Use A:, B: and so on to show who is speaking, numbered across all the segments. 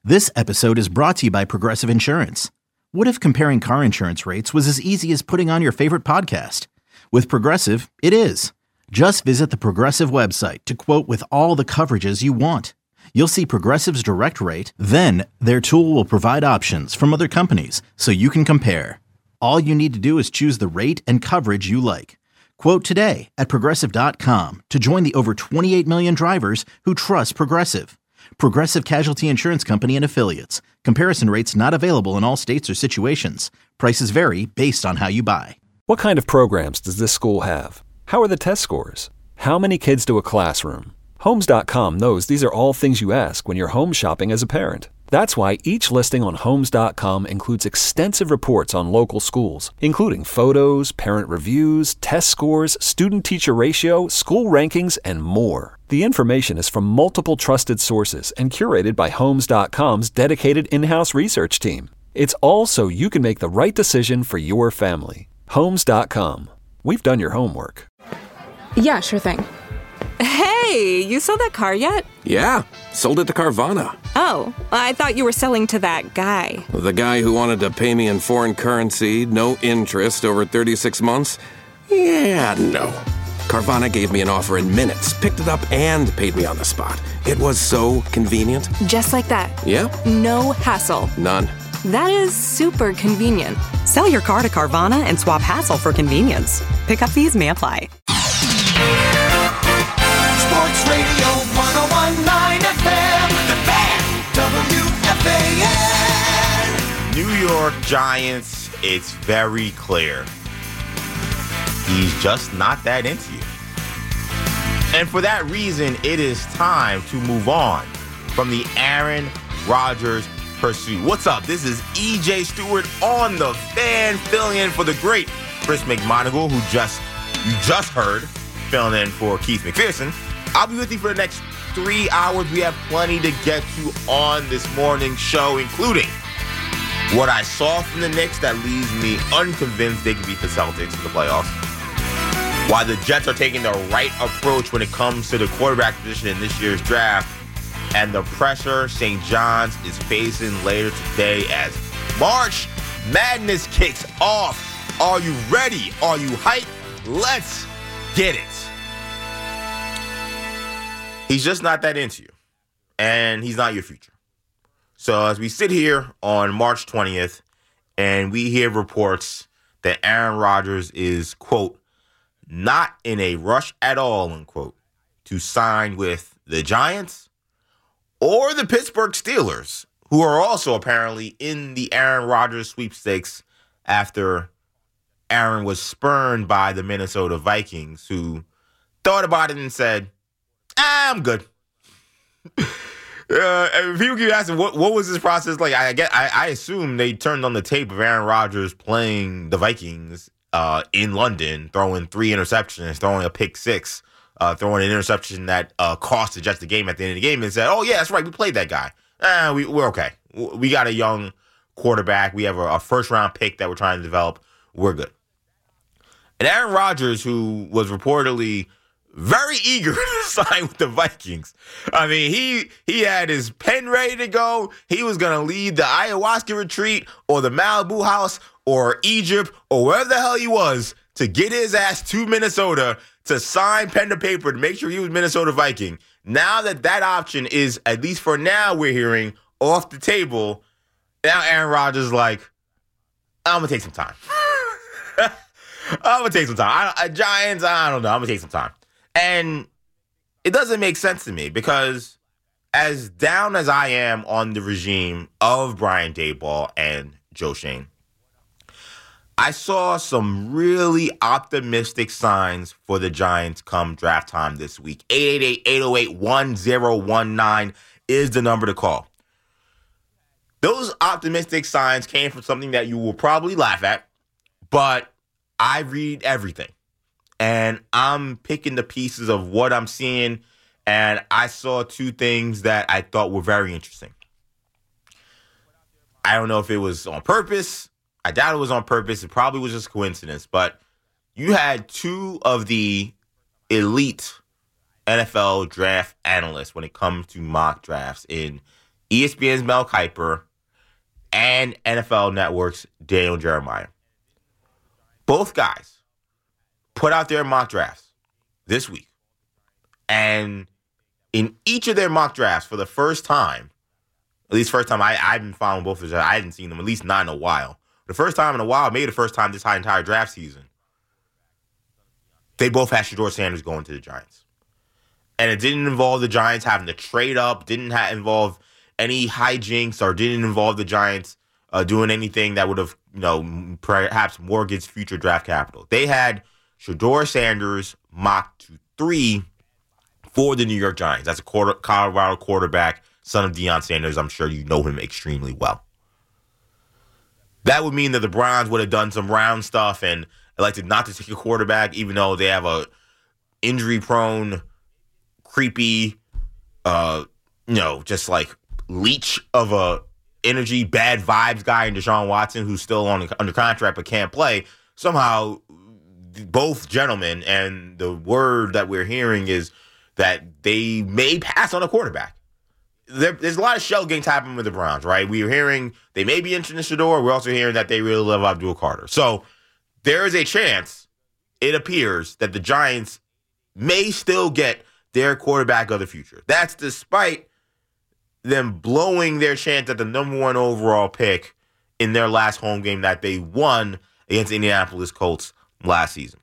A: This episode is brought to you by Progressive Insurance. What if comparing car insurance rates was as easy as putting on your favorite podcast? With Progressive, it is. Just visit the Progressive website to quote with all the coverages you want. You'll see Progressive's direct rate, then their tool will provide options from other companies so you can compare. All you need to do is choose the rate and coverage you like. Quote today at Progressive.com to join the over 28 million drivers who trust Progressive. Progressive Casualty Insurance Company and Affiliates. Comparison rates not available in all states or situations. Prices vary based on how you buy.
B: What kind of programs does this school have? How are the test scores? How many kids do a classroom? Homes.com knows these are all things you ask when you're home shopping as a parent. That's why each listing on Homes.com includes extensive reports on local schools, including photos, parent reviews, test scores, student-teacher ratio, school rankings, and more. The information is from multiple trusted sources and curated by Homes.com's dedicated in-house research team. It's all so you can make the right decision for your family. Homes.com. We've done your homework.
C: Yeah, sure thing.
D: Hey, you sold that car yet?
E: Yeah, sold it to Carvana.
D: Oh, I thought you were selling to that guy.
E: The guy who wanted to pay me in foreign currency, no interest, over 36 months? Yeah, no. Carvana gave me an offer in minutes, picked it up, and paid me on the spot. It was so convenient.
D: Just like that.
E: Yeah?
D: No hassle.
E: None.
D: That is super convenient.
F: Sell your car to Carvana and swap hassle for convenience. Pickup fees may apply.
G: Sports Radio 101.9 FM, The Fan, WFAN.
H: New York Giants, it's very clear. He's just not that into you. And for that reason, it is time to move on from the Aaron Rodgers pursuit. What's up? This is EJ Stewart on The Fan, filling in for the great Chris McMonigal, who you just heard filling in for Keith McPherson. I'll be with you for the next 3 hours. We have plenty to get to on this morning's show, including what I saw from the Knicks that leaves me unconvinced they can beat the Celtics in the playoffs. Why the Jets are taking the right approach when it comes to the quarterback position in this year's draft. And the pressure St. John's is facing later today as March Madness kicks off. Are you ready? Are you hyped? Let's get it. He's just not that into you, and he's not your future. So as we sit here on March 20th, and we hear reports that Aaron Rodgers is, quote, not in a rush at all, unquote, to sign with the Giants or the Pittsburgh Steelers, who are also apparently in the Aaron Rodgers sweepstakes after Aaron was spurned by the Minnesota Vikings, who thought about it and said, I'm good. People keep asking, what was this process like? I assume they turned on the tape of Aaron Rodgers playing the Vikings in London, throwing 3 interceptions, throwing a pick 6, throwing an interception that cost the Jets the game at the end of the game, and said, oh, yeah, that's right, we played that guy. We're okay. We got a young quarterback. We have a first-round pick that we're trying to develop. We're good. And Aaron Rodgers, who was reportedly very eager to sign with the Vikings. I mean, he had his pen ready to go. He was going to lead the ayahuasca retreat or the Malibu house or Egypt or wherever the hell he was to get his ass to Minnesota to sign pen to paper to make sure he was Minnesota Viking. Now that option is, at least for now, we're hearing, off the table, now Aaron Rodgers is like, I'm going to take some time. I'm going to take some time. Giants, I don't know. I'm going to take some time. And it doesn't make sense to me because as down as I am on the regime of Brian Daboll and Joe Schoen, I saw some really optimistic signs for the Giants come draft time this week. 888-808-1019 is the number to call. Those optimistic signs came from something that you will probably laugh at, but I read everything. And I'm picking the pieces of what I'm seeing, and I saw 2 things that I thought were very interesting. I don't know if it was on purpose. I doubt it was on purpose. It probably was just coincidence. But you had 2 of the elite NFL draft analysts when it comes to mock drafts in ESPN's Mel Kiper, and NFL Network's Daniel Jeremiah. Both guys put out their mock drafts this week. And in each of their mock drafts, for the first time, at least first time I've been following both of them, I hadn't seen them, at least not in a while. The first time in a while, maybe the first time this entire draft season, they both had Shedeur Sanders going to the Giants. And it didn't involve the Giants having to trade up, didn't involve any hijinks, or didn't involve the Giants doing anything that would have, perhaps mortgaged future draft capital. They had Shedeur Sanders mocked to 3 for the New York Giants. That's a Colorado quarterback, son of Deion Sanders. I'm sure you know him extremely well. That would mean that the Browns would have done some round stuff and elected not to take a quarterback, even though they have a injury-prone, creepy, just like leech of a energy, bad vibes guy in Deshaun Watson, who's still under contract but can't play. Somehow, both gentlemen, and the word that we're hearing is that they may pass on a quarterback. There's a lot of shell games happening with the Browns, right? We're hearing they may be interested in Shedeur. We're also hearing that they really love Abdul Carter. So there is a chance, it appears, that the Giants may still get their quarterback of the future. That's despite them blowing their chance at the number 1 overall pick in their last home game that they won against the Indianapolis Colts last season.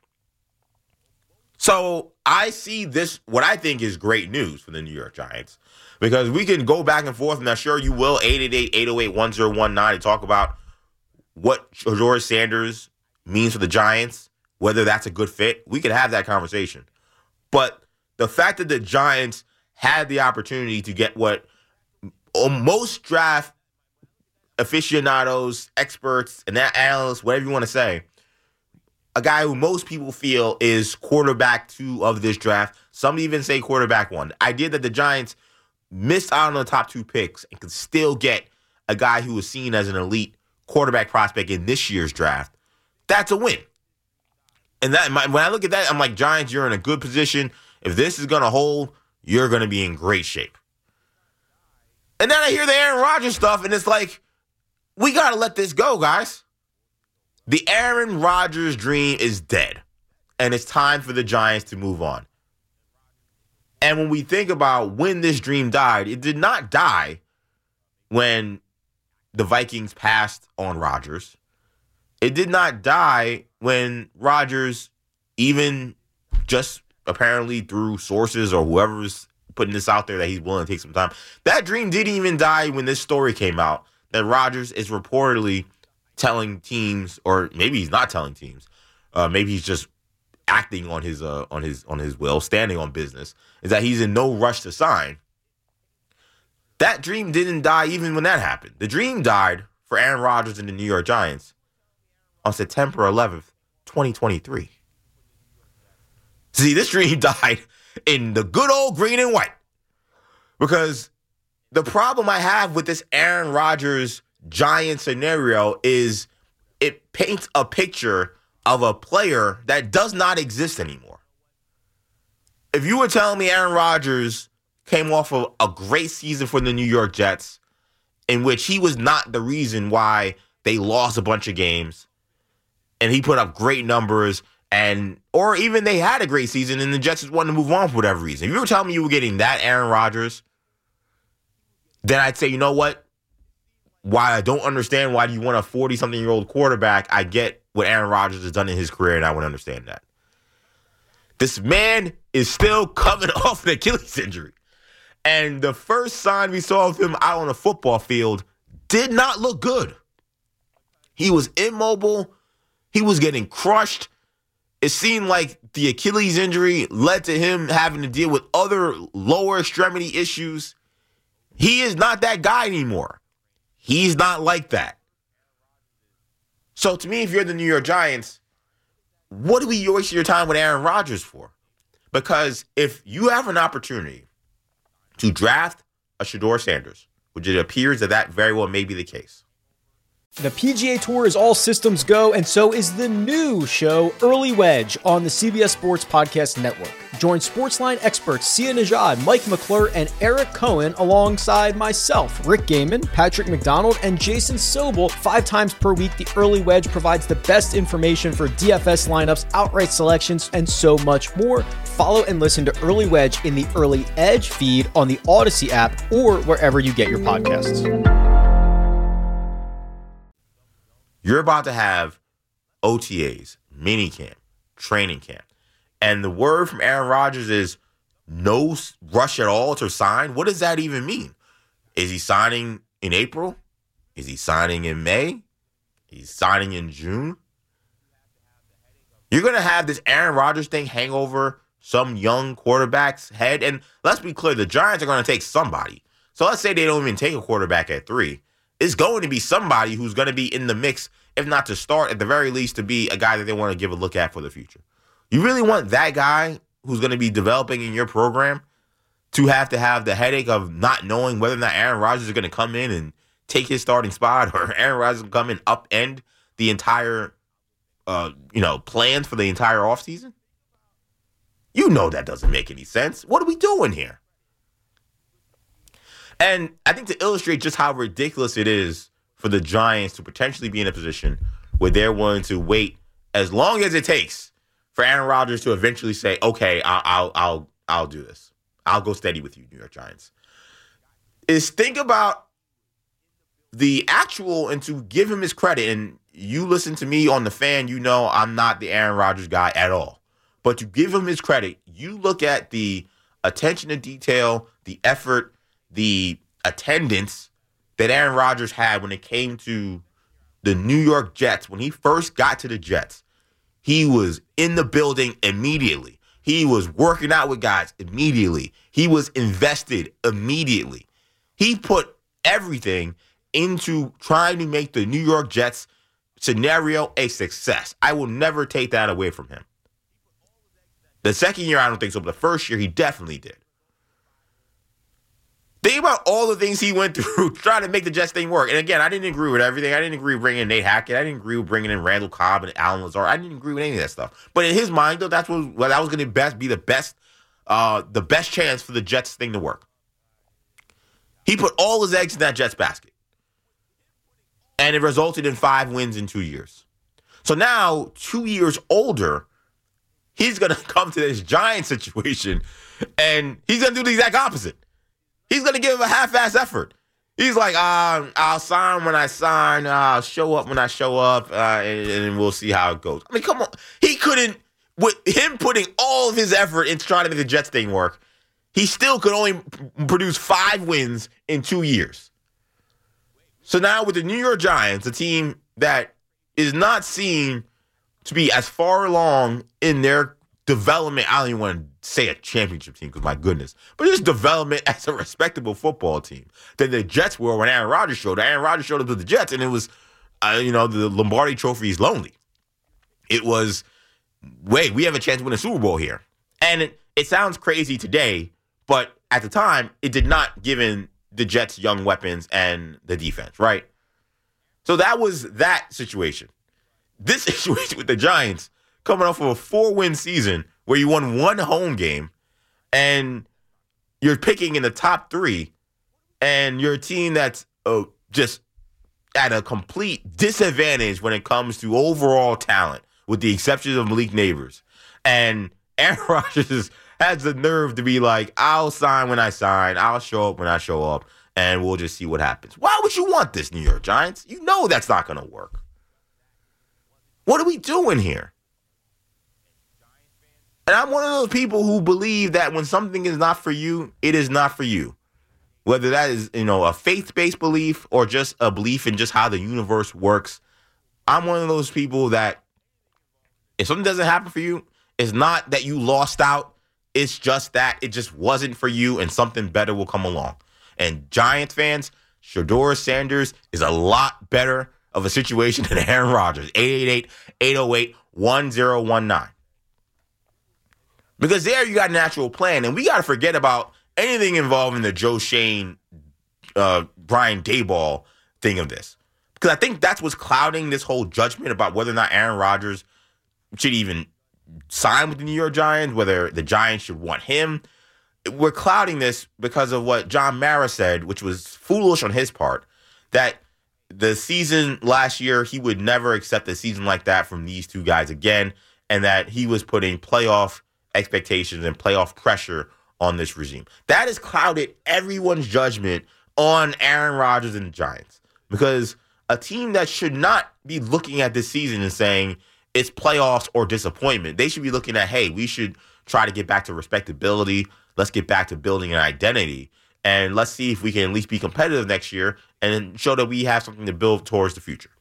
H: So I see this, what I think is great news for the New York Giants, because we can go back and forth, and I'm sure you will, 888-808-1019, to talk about what Shedeur Sanders means for the Giants, whether that's a good fit. We could have that conversation. But the fact that the Giants had the opportunity to get what most draft aficionados, experts, and analysts, whatever you want to say, a guy who most people feel is quarterback 2 of this draft. Some even say quarterback 1. The idea that the Giants missed out on the top 2 picks and could still get a guy who was seen as an elite quarterback prospect in this year's draft, that's a win. And that when I look at that, I'm like, Giants, you're in a good position. If this is going to hold, you're going to be in great shape. And then I hear the Aaron Rodgers stuff, and it's like, we got to let this go, guys. The Aaron Rodgers dream is dead, and it's time for the Giants to move on. And when we think about when this dream died, it did not die when the Vikings passed on Rodgers. It did not die when Rodgers, even just apparently through sources or whoever's putting this out there that he's willing to take some time. That dream didn't even die when this story came out that Rodgers is reportedly telling teams, or maybe he's not telling teams, maybe he's just acting on his will, standing on business, is that he's in no rush to sign. That dream didn't die even when that happened. The dream died for Aaron Rodgers and the New York Giants on September 11th, 2023. See, this dream died in the good old green and white, because the problem I have with this Aaron Rodgers Giant scenario is it paints a picture of a player that does not exist anymore. If you were telling me Aaron Rodgers came off of a great season for the New York Jets, in which he was not the reason why they lost a bunch of games, and he put up great numbers, or even they had a great season and the Jets just wanted to move on for whatever reason. If you were telling me you were getting that Aaron Rodgers, then I'd say, you know what? While I don't understand why you want a 40-something-year-old quarterback, I get what Aaron Rodgers has done in his career, and I would understand that. This man is still coming off an Achilles injury. And the first sign we saw of him out on the football field did not look good. He was immobile. He was getting crushed. It seemed like the Achilles injury led to him having to deal with other lower extremity issues. He is not that guy anymore. He's not like that. So to me, if you're the New York Giants, what are we wasting your time with Aaron Rodgers for? Because if you have an opportunity to draft a Shedeur Sanders, which it appears that very well may be the case,
I: The PGA Tour is all systems go, and so is the new show, Early Wedge, on the CBS Sports Podcast Network. Join Sportsline experts Sia Nejad, Mike McClure, and Eric Cohen alongside myself, Rick Gaiman, Patrick McDonald, and Jason Sobel 5 times per week. The Early Wedge provides the best information for DFS lineups, outright selections, and so much more. Follow and listen to Early Wedge in the Early Edge feed on the Odyssey app or wherever you get your podcasts.
H: You're about to have OTAs, minicamp, training camp. And the word from Aaron Rodgers is no rush at all to sign. What does that even mean? Is he signing in April? Is he signing in May? He's signing in June? You're going to have this Aaron Rodgers thing hang over some young quarterback's head. And let's be clear, the Giants are going to take somebody. So let's say they don't even take a quarterback at 3. It's going to be somebody who's going to be in the mix, if not to start, at the very least to be a guy that they want to give a look at for the future. You really want that guy who's going to be developing in your program to have the headache of not knowing whether or not Aaron Rodgers is going to come in and take his starting spot, or Aaron Rodgers will come in upend the entire plans for the entire offseason? You know that doesn't make any sense. What are we doing here? And I think to illustrate just how ridiculous it is for the Giants to potentially be in a position where they're willing to wait as long as it takes for Aaron Rodgers to eventually say, "Okay, I'll do this. I'll go steady with you, New York Giants." Is think about the actual, and to give him his credit. And you listen to me on The Fan, you know I'm not the Aaron Rodgers guy at all. But to give him his credit, you look at the attention to detail, the effort, the attendance that Aaron Rodgers had when it came to the New York Jets. When he first got to the Jets, he was in the building immediately. He was working out with guys immediately. He was invested immediately. He put everything into trying to make the New York Jets scenario a success. I will never take that away from him. The second year, I don't think so, but the first year, he definitely did. Think about all the things he went through trying to make the Jets thing work. And again, I didn't agree with everything. I didn't agree with bringing in Nate Hackett. I didn't agree with bringing in Randall Cobb and Alan Lazard. I didn't agree with any of that stuff. But in his mind, though, that was going to be the best chance for the Jets thing to work. He put all his eggs in that Jets basket. And it resulted in 5 wins in 2 years. So now, 2 years older, he's going to come to this Giants situation, and he's going to do the exact opposite. He's going to give him a half-ass effort. He's like, I'll sign when I sign. I'll show up when I show up, and we'll see how it goes. I mean, come on. He couldn't, with him putting all of his effort into trying to make the Jets thing work, he still could only produce 5 wins in 2 years. So now with the New York Giants, a team that is not seen to be as far along in their development, I don't even want to say a championship team because my goodness, but just development as a respectable football team than the Jets were when Aaron Rodgers showed up. Aaron Rodgers showed up to the Jets, and it was, the Lombardi Trophy is lonely. It was, wait, we have a chance to win a Super Bowl here. And it sounds crazy today, but at the time, it did not, given the Jets' young weapons and the defense, right? So that was that situation. This situation with the Giants, coming off of a 4-win season where you won 1 home game and you're picking in the top 3, and you're a team that's just at a complete disadvantage when it comes to overall talent, with the exception of Malik Neighbors. And Aaron Rodgers has the nerve to be like, I'll sign when I sign, I'll show up when I show up, and we'll just see what happens. Why would you want this, New York Giants? You know that's not going to work. What are we doing here? And I'm one of those people who believe that when something is not for you, it is not for you. Whether that is, a faith-based belief or just a belief in just how the universe works. I'm one of those people that if something doesn't happen for you, it's not that you lost out. It's just that it just wasn't for you, and something better will come along. And Giants fans, Shedeur Sanders is a lot better of a situation than Aaron Rodgers. 888-808-1019. Because there you got a natural plan, and we got to forget about anything involving the Joe Shane, Brian Daboll thing of this. Because I think that's what's clouding this whole judgment about whether or not Aaron Rodgers should even sign with the New York Giants, whether the Giants should want him. We're clouding this because of what John Mara said, which was foolish on his part, that the season last year, he would never accept a season like that from these two guys again, and that he was putting playoff expectations and playoff pressure on this regime. That has clouded everyone's judgment on Aaron Rodgers and the Giants, because a team that should not be looking at this season and saying it's playoffs or disappointment. They should be looking at, hey, we should try to get back to respectability. Let's get back to building an identity. And let's see if we can at least be competitive next year and show that we have something to build towards the future.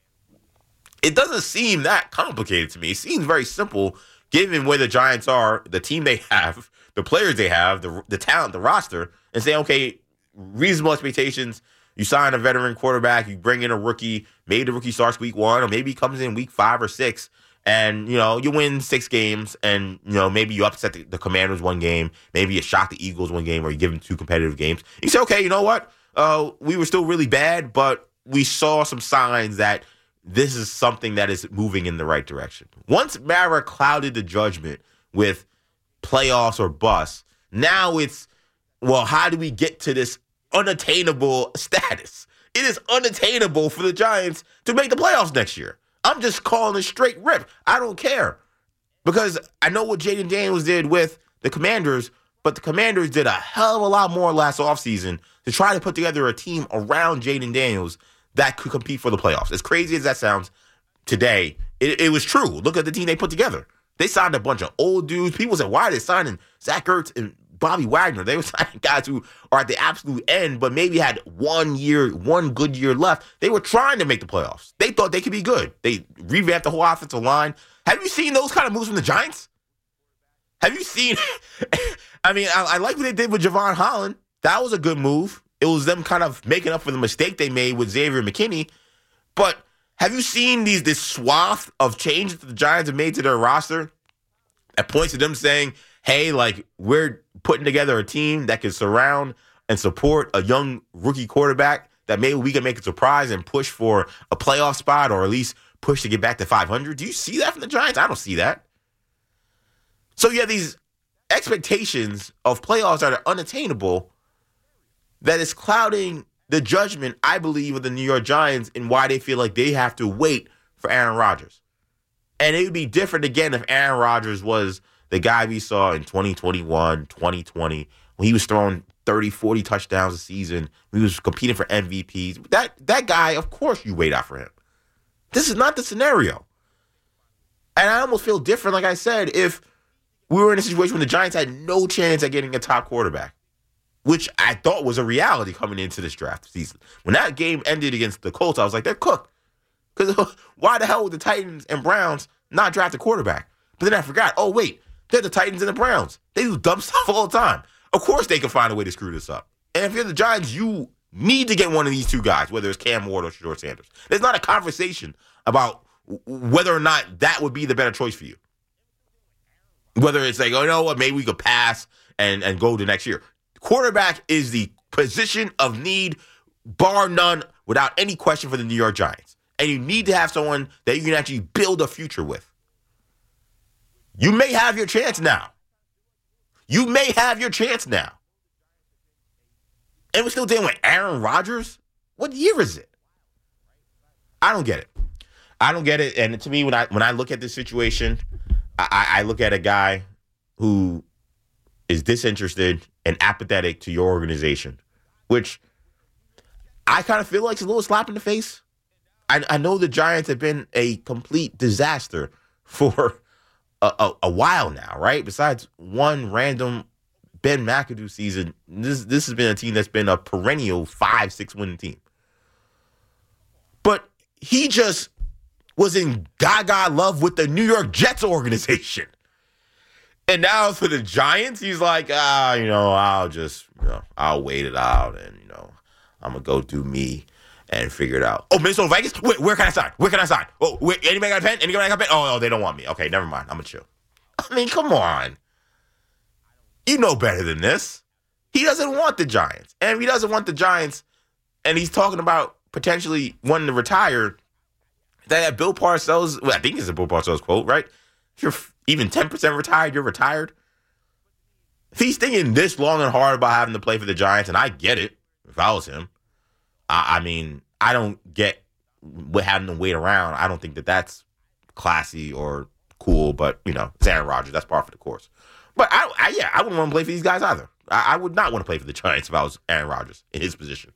H: It doesn't seem that complicated to me. It seems very simple given where the Giants are, the team they have, the players they have, the talent, the roster, and say, okay, reasonable expectations. You sign a veteran quarterback, you bring in a rookie, maybe the rookie starts week 1, or maybe he comes in week 5 or 6, and, you win 6 games, and, maybe you upset the Commanders one game, maybe you shock the Eagles one game, or you give them 2 competitive games. You say, okay, you know what? We were still really bad, but we saw some signs that this is something that is moving in the right direction. Once Mara clouded the judgment with playoffs or bust, now it's, well, how do we get to this unattainable status? It is unattainable for the Giants to make the playoffs next year. I'm just calling it straight rip. I don't care, because I know what Jaden Daniels did with the Commanders, but the Commanders did a hell of a lot more last offseason to try to put together a team around Jaden Daniels that could compete for the playoffs. As crazy as that sounds today, it was true. Look at the team they put together. They signed a bunch of old dudes. People said, why are they signing Zach Ertz and Bobby Wagner? They were signing guys who are at the absolute end, but maybe had one good year left. They were trying to make the playoffs. They thought they could be good. They revamped the whole offensive line. Have you seen those kind of moves from the Giants? Have you seen? I mean, I like what they did with Javon Holland. That was a good move. It was them kind of making up for the mistake they made with Xavier McKinney. But have you seen this swath of changes that the Giants have made to their roster that points to them saying, hey, like, we're putting together a team that can surround and support a young rookie quarterback that maybe we can make a surprise and push for a playoff spot, or at least push to get back to 500? Do you see that from the Giants? I don't see that. So you have these expectations of playoffs that are unattainable that is clouding the judgment, I believe, of the New York Giants and why they feel like they have to wait for Aaron Rodgers. And it would be different again if Aaron Rodgers was the guy we saw in 2021, 2020, when he was throwing 30, 40 touchdowns a season. He was competing for MVPs. That guy, of course you wait out for him. This is not the scenario. And I almost feel different, like I said, if we were in a situation where the Giants had no chance at getting a top quarterback, which I thought was a reality coming into this draft season. When that game ended against the Colts, I was like, they're cooked. Because why the hell would the Titans and Browns not draft a quarterback? But then I forgot, oh, wait, they're the Titans and the Browns. They do dumb stuff all the time. Of course they can find a way to screw this up. And if you're the Giants, you need to get one of these two guys, whether it's Cam Ward or Shedeur Sanders. There's not a conversation about whether or not that would be the better choice for you. Whether it's like, oh, you know what, maybe we could pass and go to next year. Quarterback is the position of need, bar none, without any question for the New York Giants. And you need to have someone that you can actually build a future with. You may have your chance now. You may have your chance now. And we're still dealing with Aaron Rodgers? What year is it? I don't get it. I don't get it. And to me, when I look at this situation, I look at a guy who is disinterested and apathetic to your organization, which I kind of feel like it's a little slap in the face. I know the Giants have been a complete disaster for a while now, right? Besides one random Ben McAdoo season, this has been a team that's been a perennial 5-6 winning team. But he just was in gaga love with the New York Jets organization. And now for the Giants, he's like, I'll wait it out and, I'm going to go do me and figure it out. Oh, Minnesota Vikings? Wait, where can I sign? Oh, wait, anybody got a pen? Anybody got a pen? Oh, no, they don't want me. Okay, never mind. I'm going to chill. I mean, come on. You know better than this. He doesn't want the Giants. And if he doesn't want the Giants and he's talking about potentially wanting to retire, that Bill Parcells, well, I think it's a Bill Parcells quote, right? If you're even 10% retired, you're retired. If he's thinking this long and hard about having to play for the Giants, and I get it if I was him, I mean, I don't get having to wait around. I don't think that that's classy or cool, but, it's Aaron Rodgers. That's par for the course. But, I wouldn't want to play for these guys either. I would not want to play for the Giants if I was Aaron Rodgers in his position.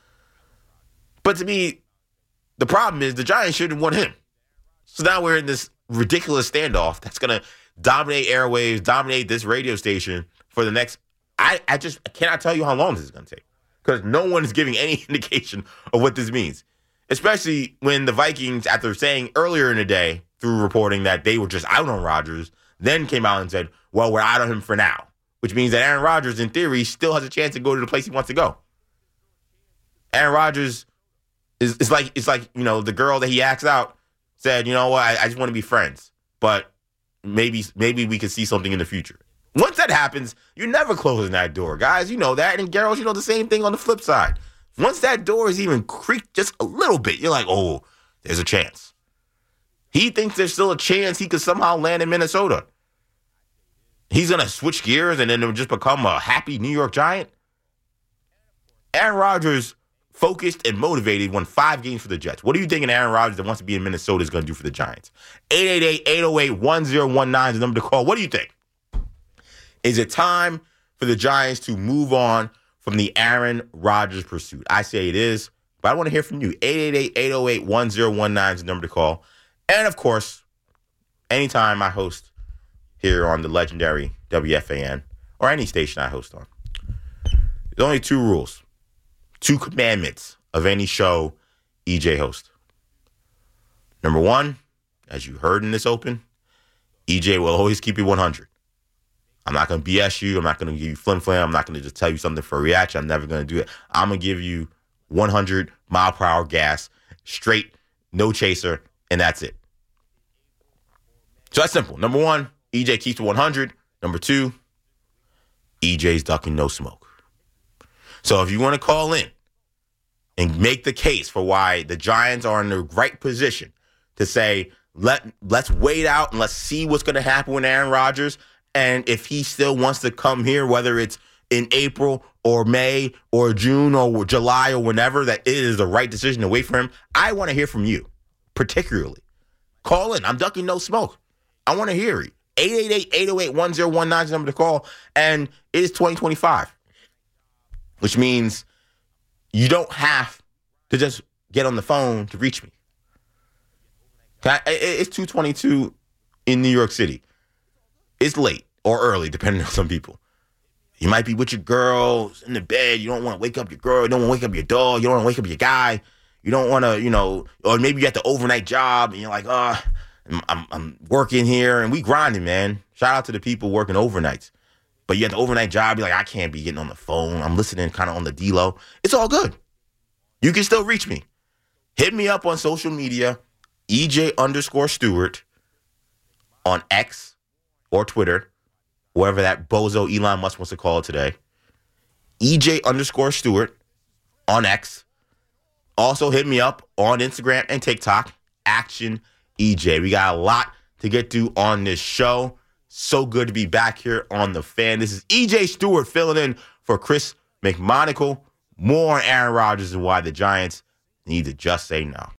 H: But to me, the problem is the Giants shouldn't want him. So now we're in this ridiculous standoff that's going to dominate airwaves, dominate this radio station for the next, I cannot tell you how long this is going to take, because no one is giving any indication of what this means, especially when the Vikings, after saying earlier in the day through reporting that they were just out on Rodgers, then came out and said, well, we're out on him for now, which means that Aaron Rodgers, in theory, still has a chance to go to the place he wants to go. Aaron Rodgers is like the girl that he asked out said, you know what, I just want to be friends, but maybe we could see something in the future. Once that happens, you're never closing that door, guys. You know that. And girls, the same thing on the flip side. Once that door is even creaked just a little bit, you're like, oh, there's a chance. He thinks there's still a chance he could somehow land in Minnesota. He's going to switch gears and then just become a happy New York Giant. Aaron Rodgers, focused and motivated, won 5 games for the Jets. What do you think an Aaron Rodgers that wants to be in Minnesota is going to do for the Giants? 888-808-1019 is the number to call. What do you think? Is it time for the Giants to move on from the Aaron Rodgers pursuit? I say it is, but I want to hear from you. 888-808-1019 is the number to call. And, of course, anytime I host here on the legendary WFAN or any station I host on, there's only 2 rules, 2 commandments of any show EJ hosts. Number 1, as you heard in this open, EJ will always keep it 100. I'm not going to BS you. I'm not going to give you flim-flam. I'm not going to just tell you something for a reaction. I'm never going to do it. I'm going to give you 100 mile per hour gas, straight, no chaser, and that's it. So that's simple. Number 1, EJ keeps it 100. Number 2, EJ's ducking no smoke. So if you want to call in and make the case for why the Giants are in the right position to say, let's wait out and let's see what's going to happen with Aaron Rodgers, and if he still wants to come here, whether it's in April or May or June or July or whenever, that it is the right decision to wait for him, I want to hear from you, particularly. Call in. I'm ducking no smoke. I want to hear it. 888-808-1019 is the number to call, and it is 2025, which means you don't have to just get on the phone to reach me. It's 2:22 in New York City. It's late or early, depending on some people. You might be with your girl in the bed. You don't want to wake up your girl. You don't want to wake up your dog. You don't want to wake up your guy. You don't want to, or maybe you got the overnight job and you're like, I'm working here and we grinding, man. Shout out to the people working overnights. But you got the overnight job. You're like, I can't be getting on the phone. I'm listening kind of on the D-Lo. It's all good. You can still reach me. Hit me up on social media, EJ_Stewart on X or Twitter, wherever that bozo Elon Musk wants to call it today. EJ_Stewart on X. Also hit me up on Instagram and TikTok, Action EJ. We got a lot to get to on this show. So good to be back here on The Fan. This is EJ Stewart filling in for Chris McMonagle. More on Aaron Rodgers and why the Giants need to just say no.